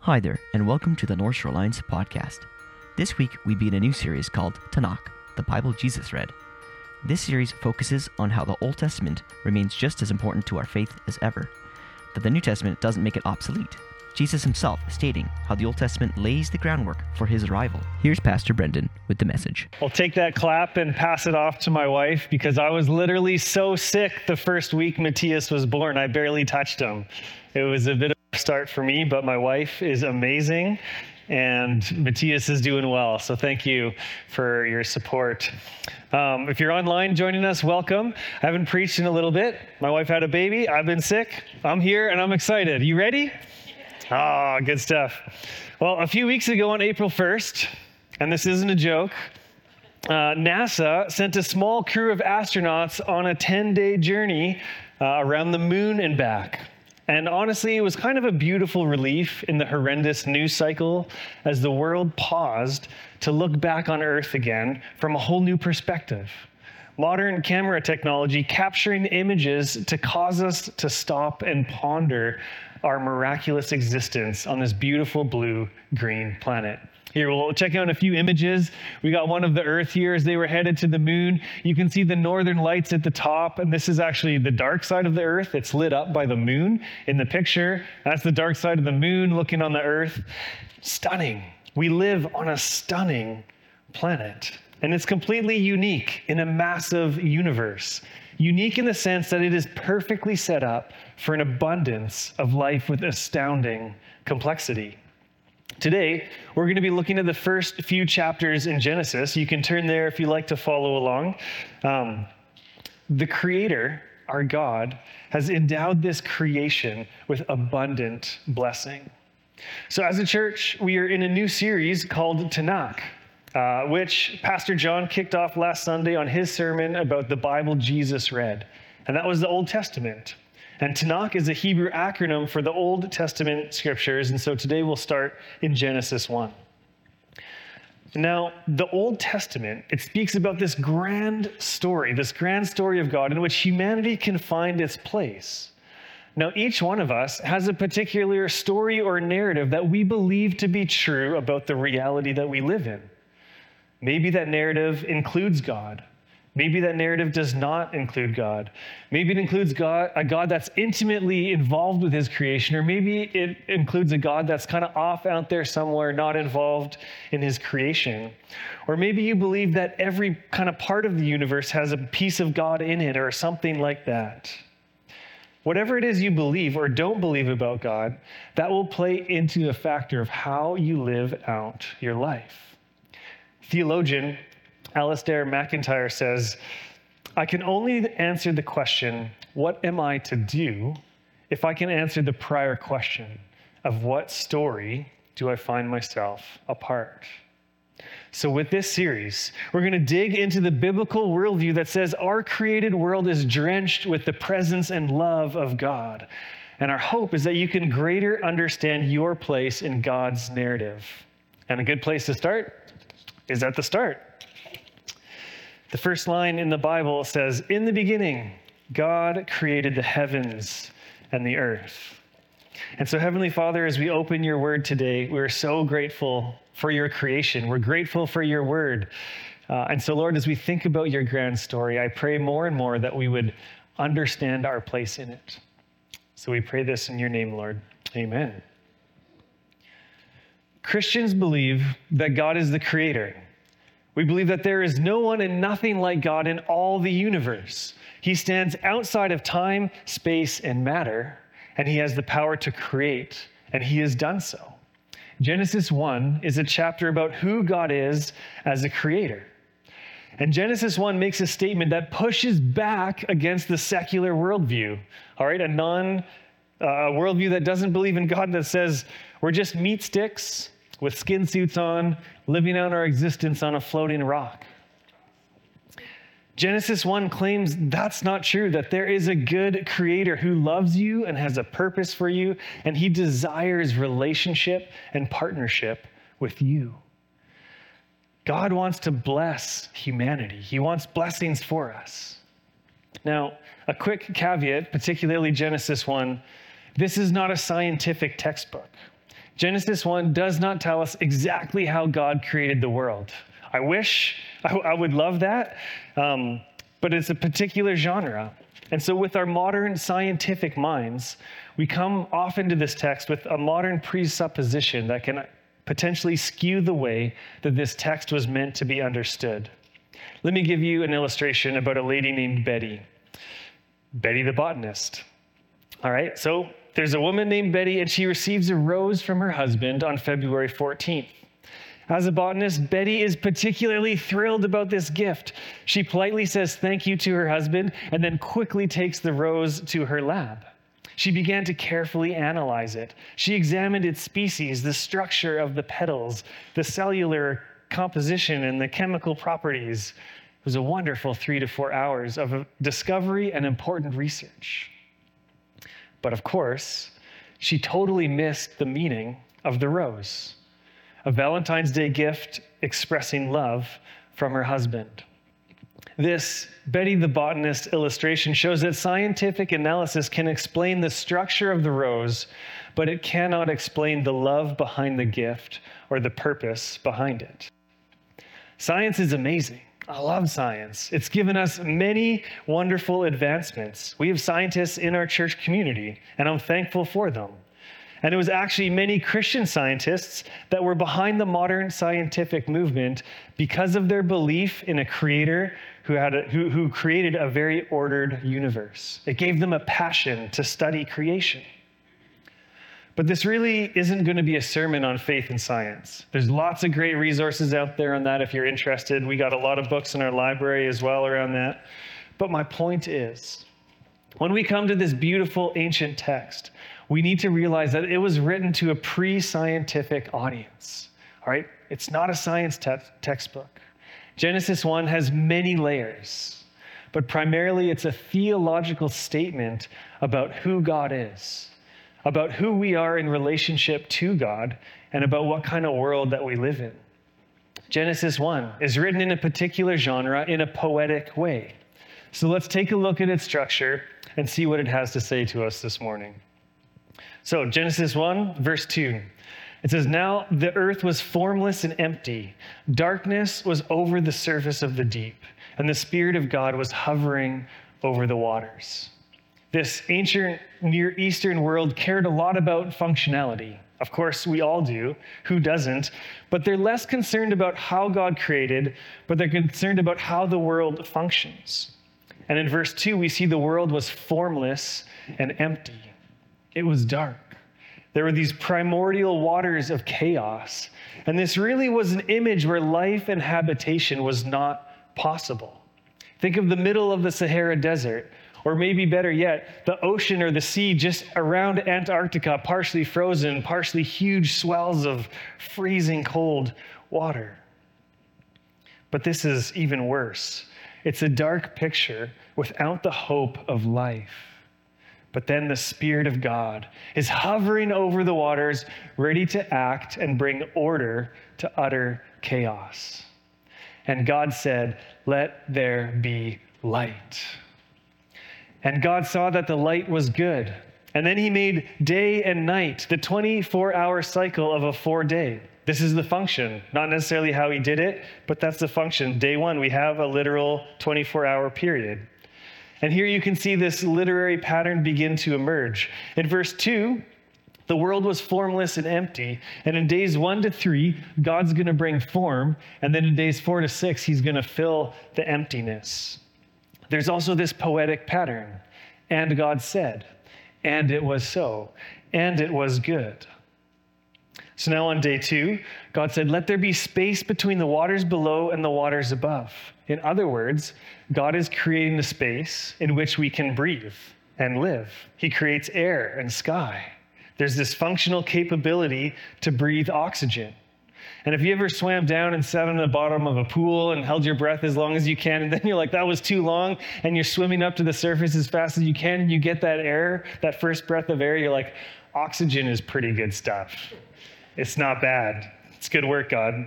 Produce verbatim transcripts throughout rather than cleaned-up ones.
Hi there, and welcome to the North Shore Alliance podcast. This week, we begin a new series called Tanakh, the Bible Jesus read. This series focuses on how the Old Testament remains just as important to our faith as ever, but the New Testament doesn't make it obsolete. Jesus himself stating how the Old Testament lays the groundwork for his arrival. Here's Pastor Brendan with the message. I'll take that clap and pass it off to my wife because I was literally so sick the first week Matthias was born. I barely touched him. It was a bit of a start for me, but my wife is amazing and Matthias is doing well. So thank you for your support. Um, if you're online joining us, welcome. I haven't preached in a little bit. My wife had a baby. I've been sick. I'm here and I'm excited. You ready? Ah, oh, good stuff. Well, a few weeks ago on April first, and this isn't a joke, uh, NASA sent a small crew of astronauts on a ten-day journey uh, around the moon and back. And honestly, it was kind of a beautiful relief in the horrendous news cycle as the world paused to look back on Earth again from a whole new perspective. Modern camera technology capturing images to cause us to stop and ponder our miraculous existence on this beautiful blue-green planet. Here, we'll check out a few images. We got one of the Earth here as they were headed to the moon. You can see the northern lights at the top, and this is actually the dark side of the Earth. It's lit up by the moon in the picture. That's the dark side of the moon looking on the Earth. Stunning. We live on a stunning planet, and it's completely unique in a massive universe. Unique in the sense that it is perfectly set up for an abundance of life with astounding complexity. Today, we're going to be looking at the first few chapters in Genesis. You can turn there if you like to follow along. Um, the Creator, our God, has endowed this creation with abundant blessing. So as a church, we are in a new series called Tanakh, uh, which Pastor John kicked off last Sunday on his sermon about the Bible Jesus read. And that was the Old Testament. And Tanakh is a Hebrew acronym for the Old Testament scriptures, and so today we'll start in Genesis one. Now, the Old Testament, it speaks about this grand story, this grand story of God in which humanity can find its place. Now, each one of us has a particular story or narrative that we believe to be true about the reality that we live in. Maybe that narrative includes God. Maybe that narrative does not include God. Maybe it includes God, a God that's intimately involved with his creation, or maybe it includes a God that's kind of off out there somewhere, not involved in his creation. Or maybe you believe that every kind of part of the universe has a piece of God in it, or something like that. Whatever it is you believe or don't believe about God, that will play into a factor of how you live out your life. Theologian Alistair McIntyre says, I can only answer the question, what am I to do, if I can answer the prior question of what story do I find myself a part? So with this series, we're going to dig into the biblical worldview that says our created world is drenched with the presence and love of God. And our hope is that you can greater understand your place in God's narrative. And a good place to start is at the start. The first line in the Bible says, in the beginning, God created the heavens and the earth. And so, Heavenly Father, as we open your word today, we're so grateful for your creation. We're grateful for your word. Uh, and so, Lord, as we think about your grand story, I pray more and more that we would understand our place in it. So we pray this in your name, Lord. Amen. Christians believe that God is the creator. We believe that there is no one and nothing like God in all the universe. He stands outside of time, space, and matter, and he has the power to create, and he has done so. Genesis one is a chapter about who God is as a creator. And Genesis one makes a statement that pushes back against the secular worldview, all right? A non uh, worldview that doesn't believe in God, that says we're just meat sticks with skin suits on, living out our existence on a floating rock. Genesis one claims that's not true, that there is a good creator who loves you and has a purpose for you, and he desires relationship and partnership with you. God wants to bless humanity. He wants blessings for us. Now, a quick caveat, particularly Genesis one, this is not a scientific textbook. Genesis one does not tell us exactly how God created the world. I wish, I, I would love that, um, but it's a particular genre. And so with our modern scientific minds, we come often to this text with a modern presupposition that can potentially skew the way that this text was meant to be understood. Let me give you an illustration about a lady named Betty. Betty the botanist. All right, so there's a woman named Betty, and she receives a rose from her husband on February fourteenth. As a botanist, Betty is particularly thrilled about this gift. She politely says thank you to her husband and then quickly takes the rose to her lab. She began to carefully analyze it. She examined its species, the structure of the petals, the cellular composition, and the chemical properties. It was a wonderful three to four hours of discovery and important research. But of course, she totally missed the meaning of the rose. A Valentine's Day gift expressing love from her husband. This Betty the Botanist illustration shows that scientific analysis can explain the structure of the rose, but it cannot explain the love behind the gift or the purpose behind it. Science is amazing. I love science. It's given us many wonderful advancements. We have scientists in our church community, and I'm thankful for them. And it was actually many Christian scientists that were behind the modern scientific movement because of their belief in a creator who, had a, who, who created a very ordered universe. It gave them a passion to study creation. But this really isn't going to be a sermon on faith and science. There's lots of great resources out there on that if you're interested. We got a lot of books in our library as well around that. But my point is, when we come to this beautiful ancient text, we need to realize that it was written to a pre-scientific audience, all right? It's not a science te- textbook. Genesis one has many layers, but primarily it's a theological statement about who God is, about who we are in relationship to God, and about what kind of world that we live in. Genesis one is written in a particular genre in a poetic way. So let's take a look at its structure and see what it has to say to us this morning. So Genesis one, verse two, it says, "Now the earth was formless and empty. Darkness was over the surface of the deep, and the Spirit of God was hovering over the waters." This ancient Near Eastern world cared a lot about functionality. Of course, we all do. Who doesn't? But they're less concerned about how God created, but they're concerned about how the world functions. And in verse two, we see the world was formless and empty. It was dark. There were these primordial waters of chaos. And this really was an image where life and habitation was not possible. Think of the middle of the Sahara Desert, or maybe better yet, the ocean or the sea just around Antarctica, partially frozen, partially huge swells of freezing cold water. But this is even worse. It's a dark picture without the hope of life. But then the Spirit of God is hovering over the waters, ready to act and bring order to utter chaos. And God said, "Let there be light." And God saw that the light was good. And then he made day and night, the twenty-four hour cycle of a four day. This is the function, not necessarily how he did it, but that's the function. Day one, we have a literal twenty-four hour period. And here you can see this literary pattern begin to emerge. In verse two, the world was formless and empty. And in days one to three, God's going to bring form. And then in days four to six, he's going to fill the emptiness. There's also this poetic pattern. And God said, and it was so, and it was good. So now on day two, God said, let there be space between the waters below and the waters above. In other words, God is creating the space in which we can breathe and live. He creates air and sky. There's this functional capability to breathe oxygen. And if you ever swam down and sat on the bottom of a pool and held your breath as long as you can, and then you're like, that was too long, and you're swimming up to the surface as fast as you can, and you get that air, that first breath of air, you're like, oxygen is pretty good stuff. It's not bad. It's good work, God.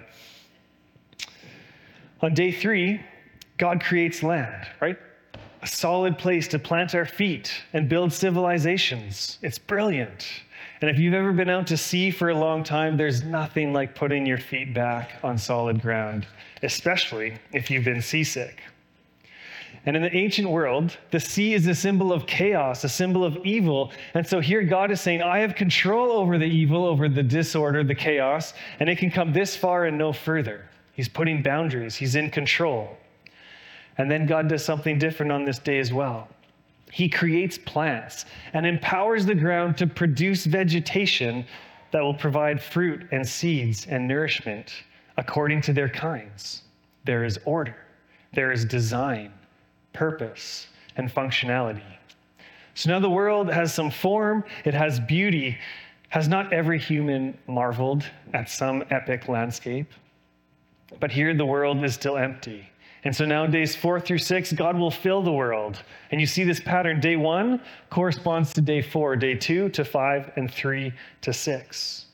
On day three, God creates land, right? A solid place to plant our feet and build civilizations. It's brilliant. And if you've ever been out to sea for a long time, there's nothing like putting your feet back on solid ground, especially if you've been seasick. And in the ancient world, the sea is a symbol of chaos, a symbol of evil. And so here God is saying, I have control over the evil, over the disorder, the chaos, and it can come this far and no further. He's putting boundaries. He's in control. And then God does something different on this day as well. He creates plants and empowers the ground to produce vegetation that will provide fruit and seeds and nourishment according to their kinds. There is order, there is design, purpose, and functionality. So now the world has some form, it has beauty. Has not every human marveled at some epic landscape? But here the world is still empty. And so now days four through six, God will fill the world. And you see this pattern. Day one corresponds to day four, day two to five, and three to six.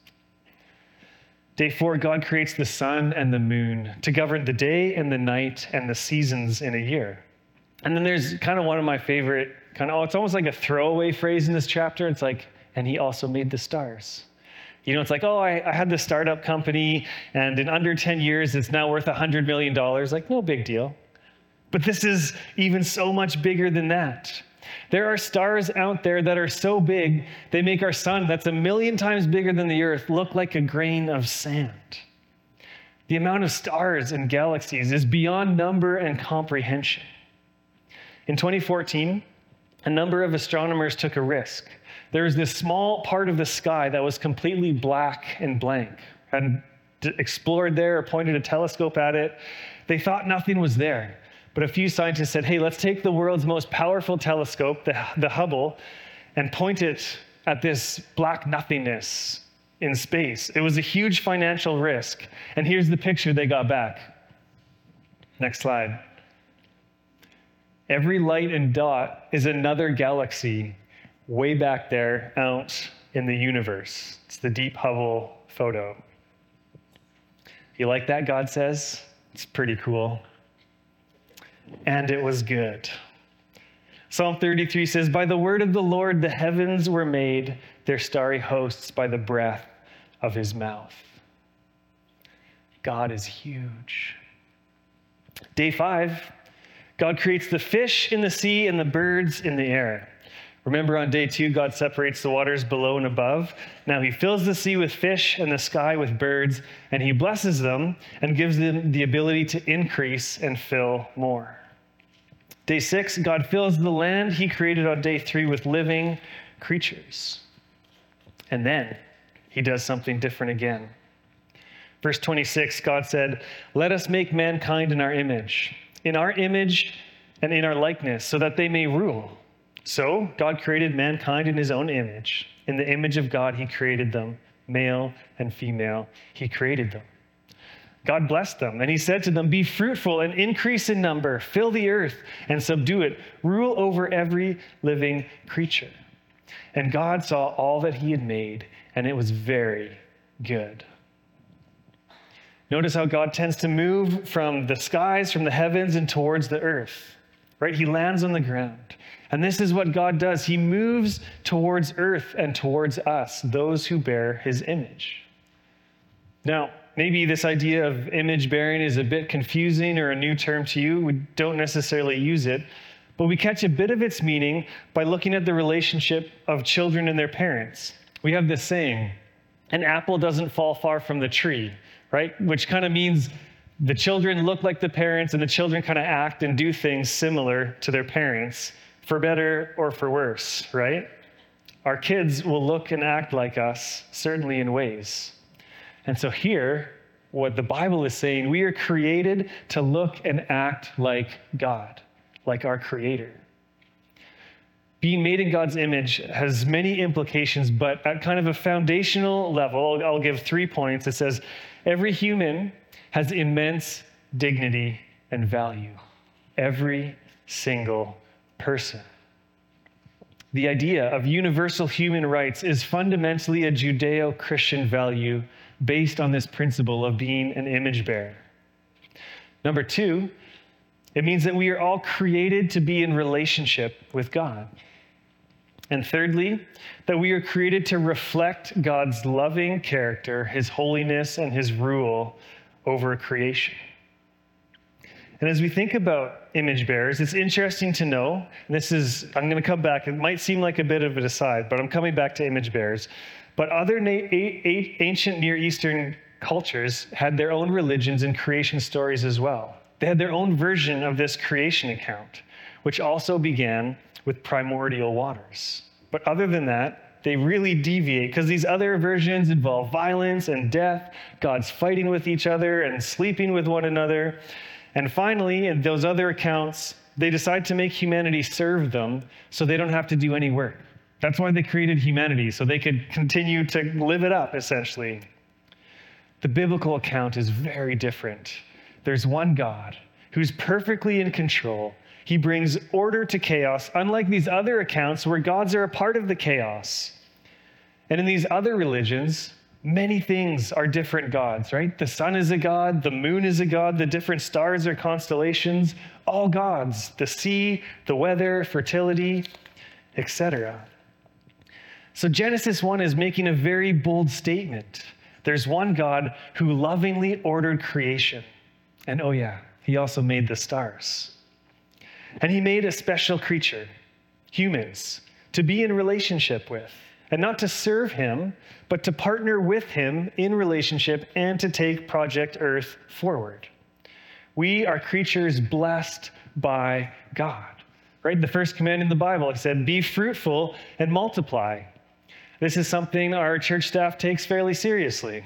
Day four, God creates the sun and the moon to govern the day and the night and the seasons in a year. And then there's kind of one of my favorite, kind of, oh, it's almost like a throwaway phrase in this chapter. It's like, and he also made the stars. You know, it's like, oh, I, I had this startup company, and in under ten years, it's now worth one hundred million dollars. Like, no big deal. But this is even so much bigger than that. There are stars out there that are so big, they make our sun, that's a million times bigger than the earth, look like a grain of sand. The amount of stars and galaxies is beyond number and comprehension. In twenty fourteen, a number of astronomers took a risk. There was this small part of the sky that was completely black and blank, and explored there, or pointed a telescope at it. They thought nothing was there. But a few scientists said, hey, let's take the world's most powerful telescope, the, the Hubble, and point it at this black nothingness in space. It was a huge financial risk. And here's the picture they got back. Next slide. Every light and dot is another galaxy way back there out in the universe. It's the Deep Hubble photo. You like that, God says? It's pretty cool. And it was good. Psalm thirty-three says, by the word of the Lord the heavens were made, their starry hosts by the breath of his mouth. God is huge. Day five, God creates the fish in the sea and the birds in the air. Remember on day two, God separates the waters below and above. Now he fills the sea with fish and the sky with birds, and he blesses them and gives them the ability to increase and fill more. Day six, God fills the land he created on day three with living creatures. And then he does something different again. Verse twenty-six, God said, let us make mankind in our image, in our image and in our likeness, so that they may rule. So God created mankind in his own image. In the image of God, he created them, male and female. He created them. God blessed them, and he said to them, be fruitful and increase in number, fill the earth and subdue it, rule over every living creature. And God saw all that he had made, and it was very good. Notice how God tends to move from the skies, from the heavens, and towards the earth, right? He lands on the ground. And this is what God does. He moves towards earth and towards us, those who bear his image. Now, maybe this idea of image bearing is a bit confusing or a new term to you. We don't necessarily use it, but we catch a bit of its meaning by looking at the relationship of children and their parents. We have this saying, an apple doesn't fall far from the tree, right? Which kind of means the children look like the parents and the children kind of act and do things similar to their parents, for better or for worse, right? Our kids will look and act like us, certainly in ways. And so here, what the Bible is saying, we are created to look and act like God, like our Creator. Being made in God's image has many implications, but at kind of a foundational level, I'll give three points. It says, every human has immense dignity and value. Every single person. The idea of universal human rights is fundamentally a Judeo-Christian value based on this principle of being an image bearer. Number two, it means that we are all created to be in relationship with God. And thirdly, that we are created to reflect God's loving character, his holiness, and his rule over creation. And as we think about image bearers, it's interesting to know, and this is, I'm going to come back, it might seem like a bit of an aside, but I'm coming back to image bearers. But other na- a- a- ancient Near Eastern cultures had their own religions and creation stories as well. They had their own version of this creation account, which also began with primordial waters. But other than that, they really deviate because these other versions involve violence and death, God's fighting with each other and sleeping with one another. And finally, in those other accounts, they decide to make humanity serve them so they don't have to do any work. That's why they created humanity, so they could continue to live it up, essentially. The biblical account is very different. There's one God who's perfectly in control. He brings order to chaos, unlike these other accounts where gods are a part of the chaos. And in these other religions, many things are different gods, right? The sun is a god, the moon is a god, the different stars are constellations, all gods, the sea, the weather, fertility, et cetera. So Genesis one is making a very bold statement. There's one God who lovingly ordered creation. And oh yeah, he also made the stars. And he made a special creature, humans, to be in relationship with. And not to serve him, but to partner with him in relationship and to take Project Earth forward. We are creatures blessed by God, right? The first command in the Bible, it said, be fruitful and multiply. This is something our church staff takes fairly seriously.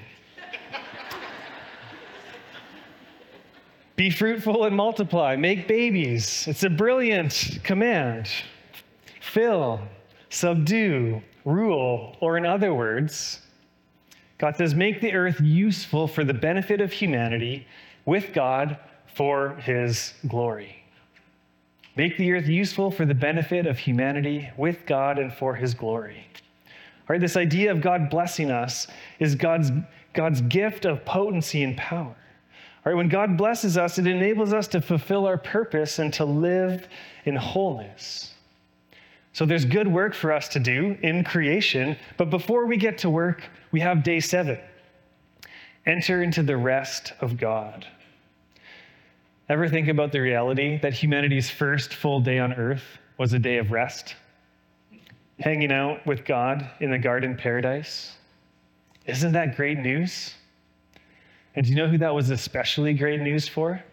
Be fruitful and multiply, make babies. It's a brilliant command. Fill, subdue, rule, or in other words, God says, make the earth useful for the benefit of humanity with God for his glory. Make the earth useful for the benefit of humanity with God and for his glory. All right, this idea of God blessing us is God's, God's gift of potency and power. All right, when God blesses us, it enables us to fulfill our purpose and to live in wholeness. So there's good work for us to do in creation, but before we get to work, we have day seven. Enter into the rest of God. Ever think about the reality that humanity's first full day on earth was a day of rest? Hanging out with God in the garden paradise? Isn't that great news? And do you know who that was especially great news for?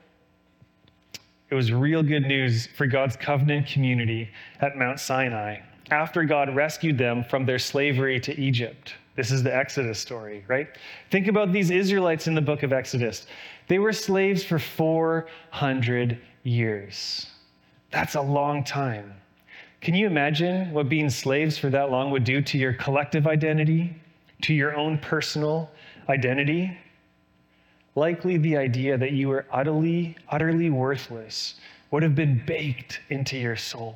It was real good news for God's covenant community at Mount Sinai after God rescued them from their slavery to Egypt. This is the Exodus story, right? Think about these Israelites in the book of Exodus. They were slaves for four hundred years. That's a long time. Can you imagine what being slaves for that long would do to your collective identity, to your own personal identity? Likely the idea that you were utterly, utterly worthless would have been baked into your soul.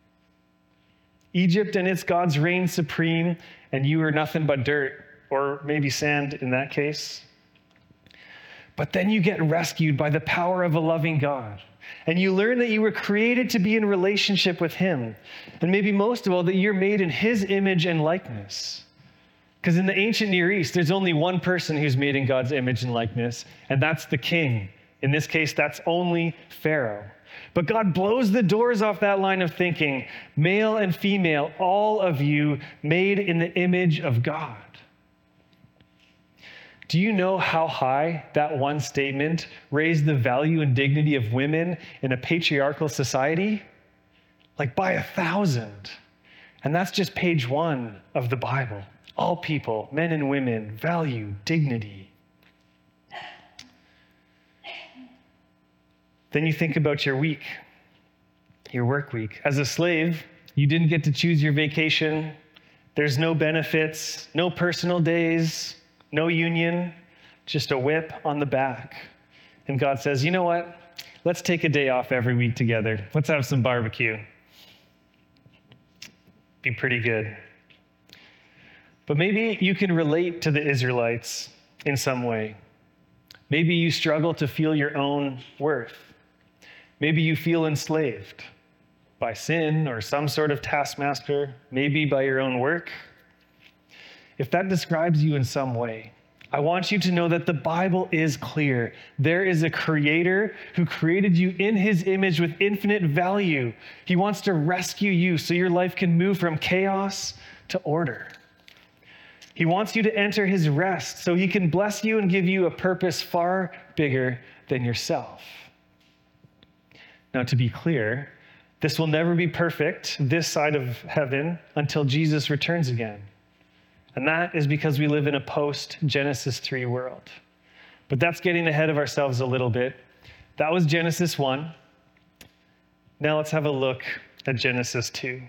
Egypt and its gods reigned supreme, and you were nothing but dirt, or maybe sand in that case. But then you get rescued by the power of a loving God, and you learn that you were created to be in relationship with him, and maybe most of all, that you're made in his image and likeness. Because in the ancient Near East, there's only one person who's made in God's image and likeness, and that's the king. In this case, that's only Pharaoh. But God blows the doors off that line of thinking. Male and female, all of you made in the image of God. Do you know how high that one statement raised the value and dignity of women in a patriarchal society? Like by a thousand. And that's just page one of the Bible. All people, men and women, value, dignity. Then you think about your week, your work week. As a slave, you didn't get to choose your vacation. There's no benefits, no personal days, no union, just a whip on the back. And God says, you know what? Let's take a day off every week together. Let's have some barbecue. Be pretty good. But maybe you can relate to the Israelites in some way. Maybe you struggle to feel your own worth. Maybe you feel enslaved. by sin or some sort of taskmaster, maybe by your own work. If that describes you in some way, I want you to know that the Bible is clear. There is a creator who created you in his image with infinite value. He wants to rescue you so your life can move from chaos to order. He wants you to enter his rest so he can bless you and give you a purpose far bigger than yourself. Now, to be clear, this will never be perfect this side of heaven until Jesus returns again. And that is because we live in a post-Genesis three world. But that's getting ahead of ourselves a little bit. That was Genesis one. Now let's have a look at Genesis two.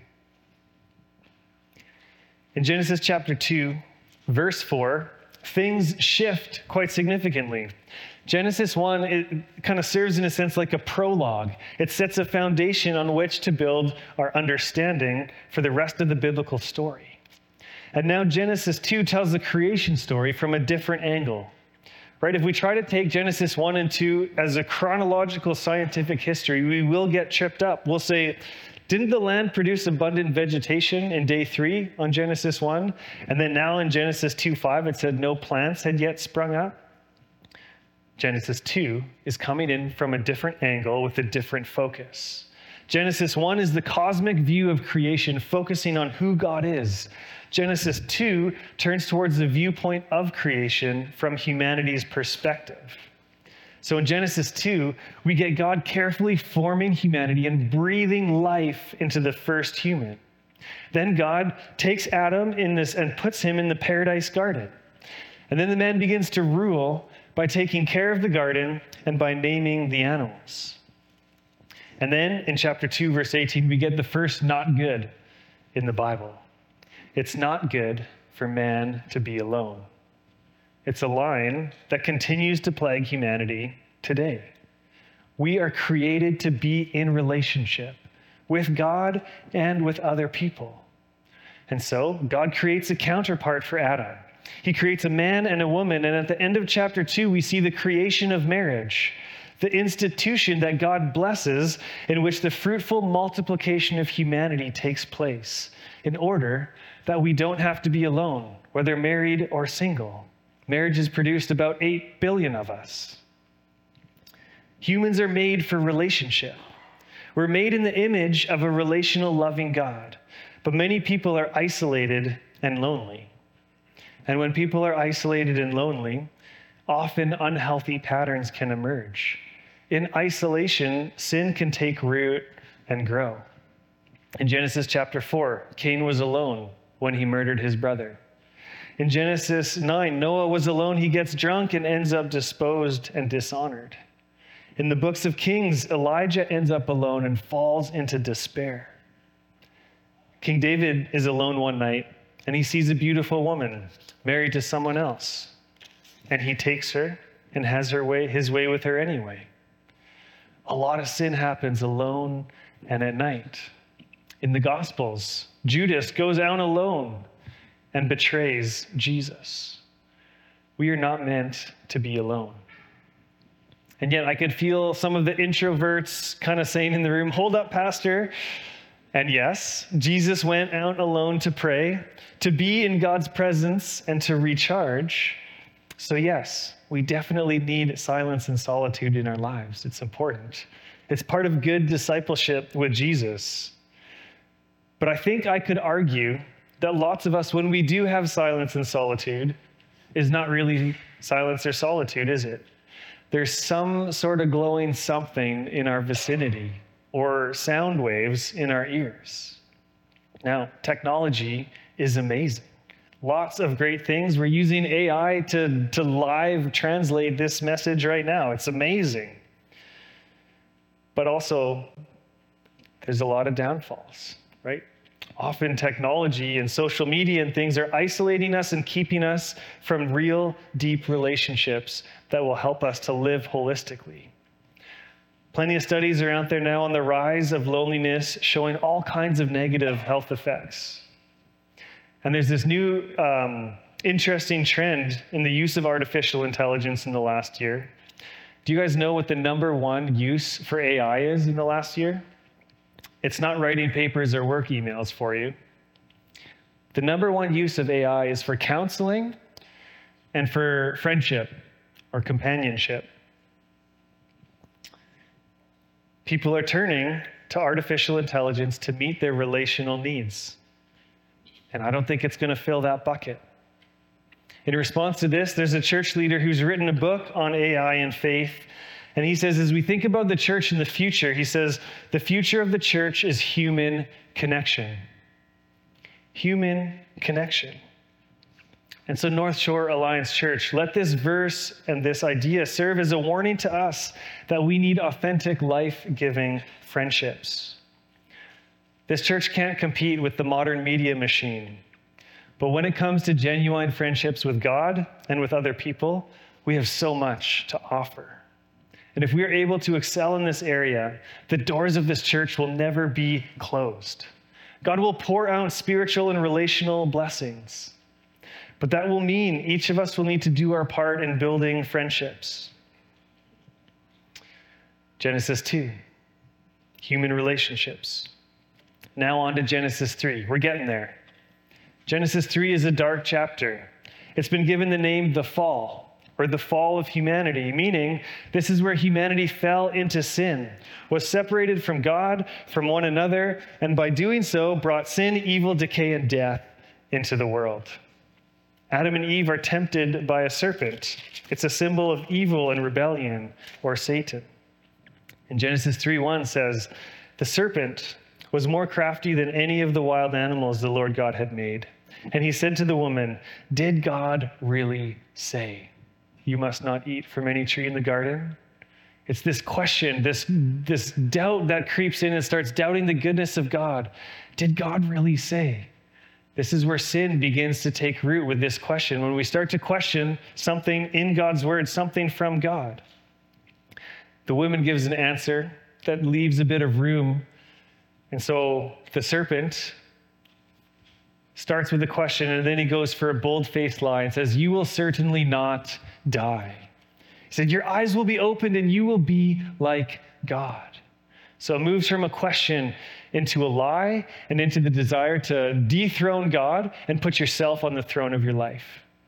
In Genesis chapter two, verse four, things shift quite significantly. Genesis one, it kind of serves in a sense like a prologue. It sets a foundation on which to build our understanding for the rest of the biblical story. And now Genesis two tells the creation story from a different angle, right? If we try to take Genesis one and two as a chronological scientific history, we will get tripped up. We'll say, didn't the land produce abundant vegetation in day three on Genesis one? And then now in Genesis two five, it said no plants had yet sprung up. Genesis two is coming in from a different angle with a different focus. Genesis one is the cosmic view of creation, focusing on who God is. Genesis two turns towards the viewpoint of creation from humanity's perspective. So in Genesis two, we get God carefully forming humanity and breathing life into the first human. Then God takes Adam in this and puts him in the paradise garden. And then the man begins to rule by taking care of the garden and by naming the animals. And then in chapter two, verse eighteen, we get the first not good in the Bible. It's not good for man to be alone. It's a line that continues to plague humanity today. We are created to be in relationship with God and with other people. And so God creates a counterpart for Adam. He creates a man and a woman, and at the end of chapter two, we see the creation of marriage, the institution that God blesses in which the fruitful multiplication of humanity takes place in order that we don't have to be alone, whether married or single. Marriage has produced about eight billion of us. Humans are made for relationship. We're made in the image of a relational, loving God. But many people are isolated and lonely. And when people are isolated and lonely, often unhealthy patterns can emerge. In isolation, sin can take root and grow. In Genesis chapter four, Cain was alone when he murdered his brother. In Genesis nine, Noah was alone. He gets drunk and ends up disposed and dishonored. In the books of Kings, Elijah ends up alone and falls into despair. King David is alone one night, and he sees a beautiful woman married to someone else. And he takes her and has her way, his way with her anyway. A lot of sin happens alone and at night. In the Gospels, Judas goes out alone and betrays Jesus. We are not meant to be alone. And yet I could feel some of the introverts kind of saying in the room, hold up, Pastor. And yes, Jesus went out alone to pray, to be in God's presence and to recharge. So yes, we definitely need silence and solitude in our lives. It's important. It's part of good discipleship with Jesus. But I think I could argue that lots of us, when we do have silence and solitude, is not really silence or solitude, is it? There's some sort of glowing something in our vicinity or sound waves in our ears. Now, technology is amazing. Lots of great things. We're using A I to, to live translate this message right now. It's amazing. But also, there's a lot of downfalls, right? Often technology and social media and things are isolating us and keeping us from real, deep relationships that will help us to live holistically. Plenty of studies are out there now on the rise of loneliness, showing all kinds of negative health effects. And there's this new um, interesting trend in the use of artificial intelligence in the last year. Do you guys know what the number one use for A I is in the last year? It's not writing papers or work emails for you. The number one use of A I is for counseling and for friendship or companionship. People are turning to artificial intelligence to meet their relational needs. And I don't think it's going to fill that bucket. In response to this, there's a church leader who's written a book on A I and faith. And he says, as we think about the church in the future, he says, the future of the church is human connection. Human connection. And so North Shore Alliance Church, let this verse and this idea serve as a warning to us that we need authentic, life-giving friendships. This church can't compete with the modern media machine. But when it comes to genuine friendships with God and with other people, we have so much to offer. And if we are able to excel in this area, the doors of this church will never be closed. God will pour out spiritual and relational blessings. But that will mean each of us will need to do our part in building friendships. Genesis two, human relationships. Now on to Genesis three. We're getting there. Genesis three is a dark chapter. It's been given the name the fall, or the fall of humanity, meaning this is where humanity fell into sin, was separated from God, from one another, and by doing so brought sin, evil, decay, and death into the world. Adam and Eve are tempted by a serpent. It's a symbol of evil and rebellion, or Satan. And Genesis three one says, the serpent was more crafty than any of the wild animals the Lord God had made. And he said to the woman, did God really say, you must not eat from any tree in the garden? It's this question, this, this doubt that creeps in and starts doubting the goodness of God. Did God really say? This is where sin begins to take root with this question. When we start to question something in God's word, something from God. The woman gives an answer that leaves a bit of room. And so the serpent starts with a question, and then he goes for a bold-faced lie and says, you will certainly not die. He said, your eyes will be opened and you will be like God. So it moves from a question into a lie and into the desire to dethrone God and put yourself on the throne of your life.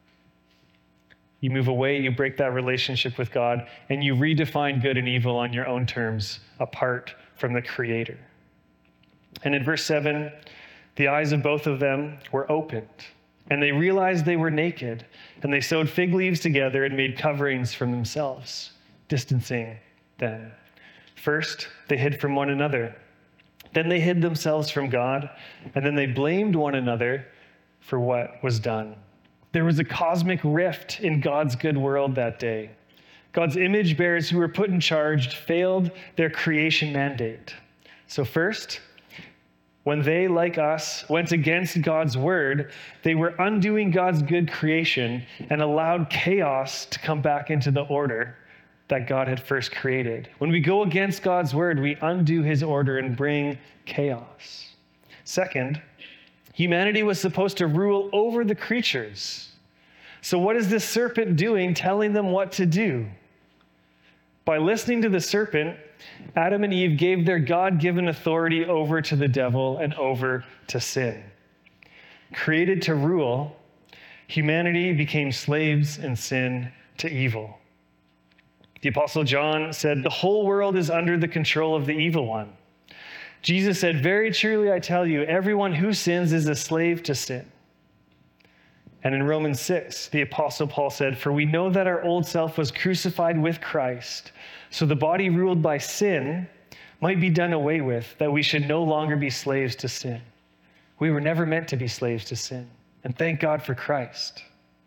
You move away, you break that relationship with God, and you redefine good and evil on your own terms, apart from the Creator. And in verse seven, the eyes of both of them were opened, and they realized they were naked, and they sewed fig leaves together and made coverings for themselves, distancing them. First, they hid from one another. Then they hid themselves from God, and then they blamed one another for what was done. There was a cosmic rift in God's good world that day. God's image bearers who were put in charge failed their creation mandate. So first, when they, like us, went against God's word, they were undoing God's good creation and allowed chaos to come back into the order that God had first created. When we go against God's word, we undo his order and bring chaos. Second, humanity was supposed to rule over the creatures. So what is this serpent doing, telling them what to do? By listening to the serpent, Adam and Eve gave their God-given authority over to the devil and over to sin. Created to rule, humanity became slaves in sin to evil. The Apostle John said, the whole world is under the control of the evil one. Jesus said, very truly I tell you, everyone who sins is a slave to sin. And in Romans six, the Apostle Paul said, for we know that our old self was crucified with Christ, so the body ruled by sin might be done away with, that we should no longer be slaves to sin. We were never meant to be slaves to sin. And thank God for Christ.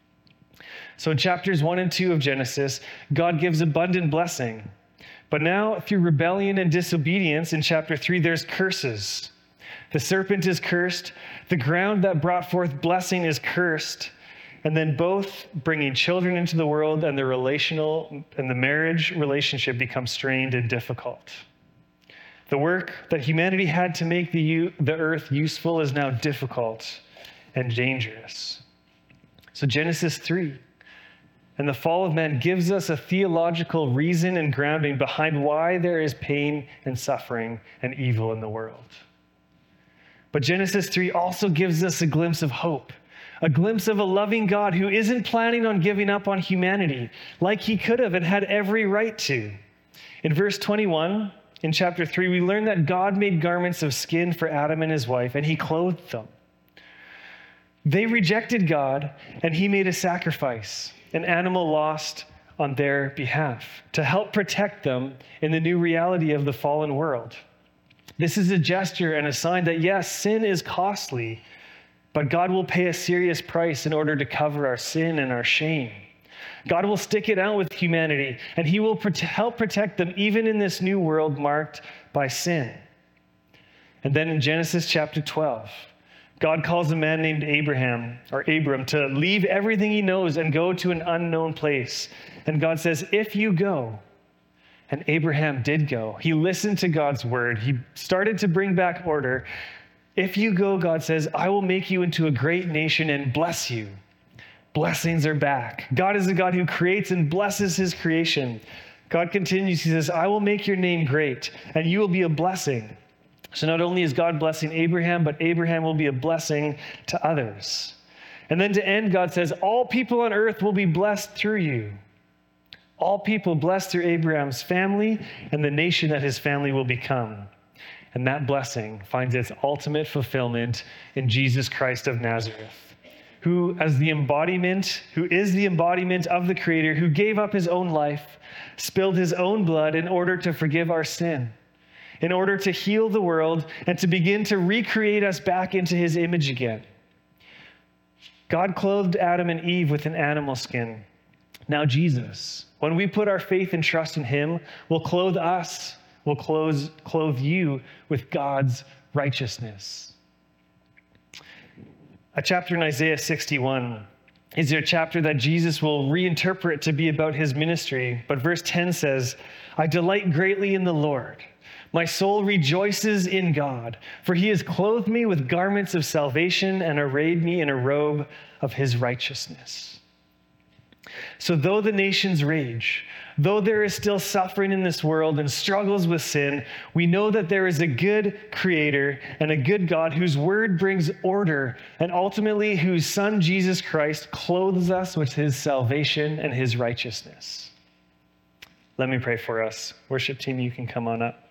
So in chapters one and two of Genesis, God gives abundant blessing. But now through rebellion and disobedience in chapter three, there's curses. The serpent is cursed. The ground that brought forth blessing is cursed. And then both bringing children into the world and the relational and the marriage relationship becomes strained and difficult. The work that humanity had to make the, the earth useful is now difficult and dangerous. So Genesis three And the fall of man gives us a theological reason and grounding behind why there is pain and suffering and evil in the world. But Genesis three also gives us a glimpse of hope, a glimpse of a loving God who isn't planning on giving up on humanity like he could have and had every right to. In verse twenty-one, in chapter three, we learn that God made garments of skin for Adam and his wife, and he clothed them. They rejected God, and he made a sacrifice, an animal lost on their behalf, to help protect them in the new reality of the fallen world. This is a gesture and a sign that, yes, sin is costly, but God will pay a serious price in order to cover our sin and our shame. God will stick it out with humanity, and he will prote- help protect them even in this new world marked by sin. And then in Genesis chapter twelve, God calls a man named Abraham, or Abram, to leave everything he knows and go to an unknown place. And God says, if you go, and Abraham did go. He listened to God's word. He started to bring back order. If you go, God says, I will make you into a great nation and bless you. Blessings are back. God is a God who creates and blesses his creation. God continues, he says, I will make your name great, and you will be a blessing. So not only is God blessing Abraham, but Abraham will be a blessing to others. And then to end, God says, all people on earth will be blessed through you. All people blessed through Abraham's family and the nation that his family will become. And that blessing finds its ultimate fulfillment in Jesus Christ of Nazareth, who as the embodiment, who is the embodiment of the Creator, who gave up his own life, spilled his own blood in order to forgive our sin, in order to heal the world and to begin to recreate us back into his image again. God clothed Adam and Eve with an animal skin. Now Jesus, when we put our faith and trust in him, will clothe us, will clothe, clothe you with God's righteousness. A chapter in Isaiah sixty-one is a chapter that Jesus will reinterpret to be about his ministry. But verse ten says, I delight greatly in the Lord. My soul rejoices in God, for he has clothed me with garments of salvation and arrayed me in a robe of his righteousness. So though the nations rage, though there is still suffering in this world and struggles with sin, we know that there is a good Creator and a good God whose word brings order, and ultimately whose Son, Jesus Christ, clothes us with his salvation and his righteousness. Let me pray for us. Worship team, you can come on up.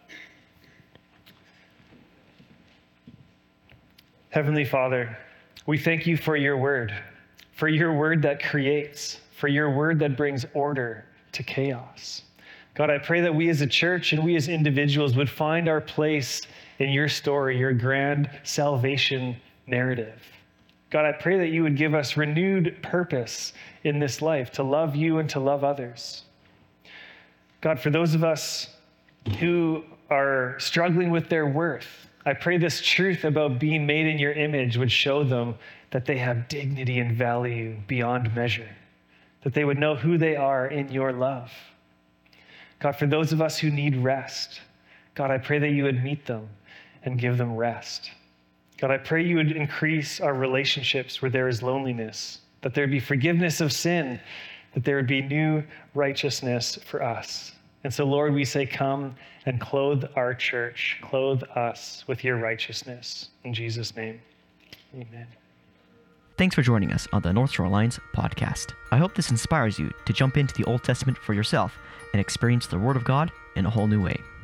Heavenly Father, we thank you for your word, for your word that creates, for your word that brings order to chaos. God, I pray that we as a church and we as individuals would find our place in your story, your grand salvation narrative. God, I pray that you would give us renewed purpose in this life to love you and to love others. God, for those of us who are struggling with their worth, I pray this truth about being made in your image would show them that they have dignity and value beyond measure, that they would know who they are in your love. God, for those of us who need rest, God, I pray that you would meet them and give them rest. God, I pray you would increase our relationships where there is loneliness, that there would be forgiveness of sin, that there would be new righteousness for us. And so, Lord, we say, come and clothe our church, clothe us with your righteousness. In Jesus' name, amen. Thanks for joining us on the North Shore Alliance podcast. I hope this inspires you to jump into the Old Testament for yourself and experience the Word of God in a whole new way.